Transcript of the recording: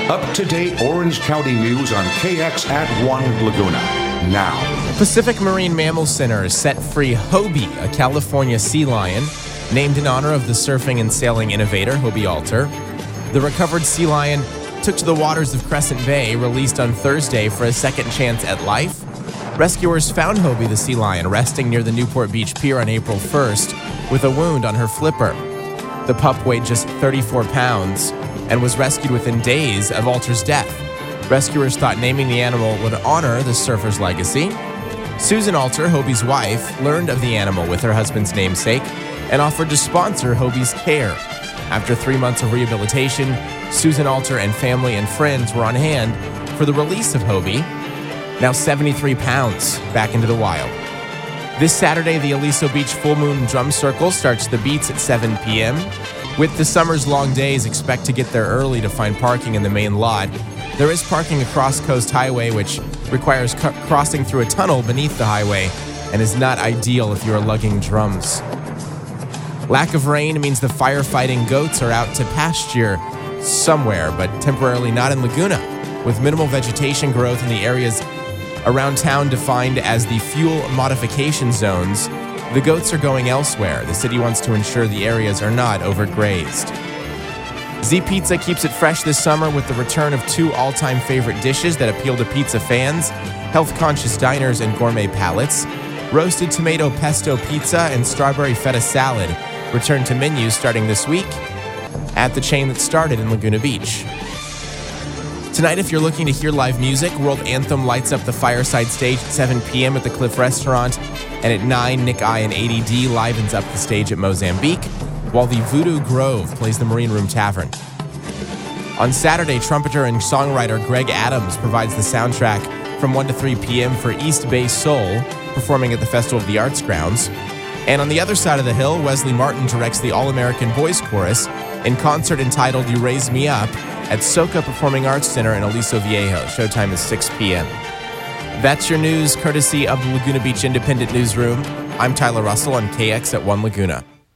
Up-to-date Orange County news on KX at 1 Laguna. Now. Pacific Marine Mammal Center has set free Hobie, a California sea lion, named in honor of the surfing and sailing innovator Hobie Alter. The recovered sea lion took to the waters of Crescent Bay, released on Thursday for a second chance at life. Rescuers found Hobie the sea lion resting near the Newport Beach Pier on April 1st with a wound on her flipper. The pup weighed just 34 pounds and was rescued within days of Alter's death. Rescuers thought naming the animal would honor the surfer's legacy. Susan Alter, Hobie's wife, learned of the animal with her husband's namesake and offered to sponsor Hobie's care. After 3 months of rehabilitation, Susan Alter and family and friends were on hand for the release of Hobie, now 73 pounds, back into the wild. This Saturday, the Aliso Beach Full Moon Drum Circle starts the beats at 7 p.m. With the summer's long days, expect to get there early to find parking in the main lot. There is parking across Coast Highway, which requires crossing through a tunnel beneath the highway and is not ideal if you are lugging drums. Lack of rain means the firefighting goats are out to pasture somewhere, but temporarily not in Laguna. With minimal vegetation growth in the areas around town defined as the fuel modification zones, the goats are going elsewhere. The city wants to ensure the areas are not overgrazed. Z Pizza keeps it fresh this summer with the return of 2 all-time favorite dishes that appeal to pizza fans, health-conscious diners, and gourmet palates. Roasted tomato pesto pizza and strawberry feta salad return to menus starting this week at the chain that started in Laguna Beach. Tonight, if you're looking to hear live music, World Anthem lights up the Fireside Stage at 7 p.m. at the Cliff Restaurant, and at 9, Nick I and ADD livens up the stage at Mozambique, while the Voodoo Grove plays the Marine Room Tavern. On Saturday, trumpeter and songwriter Greg Adams provides the soundtrack from 1 to 3 p.m. for East Bay Soul, performing at the Festival of the Arts grounds. And on the other side of the hill, Wesley Martin directs the All-American Boys Chorus in concert entitled You Raise Me Up at Soca Performing Arts Center in Aliso Viejo. Showtime is 6 p.m. That's your news, courtesy of the Laguna Beach Independent Newsroom. I'm Tyler Russell on KX at 1 Laguna.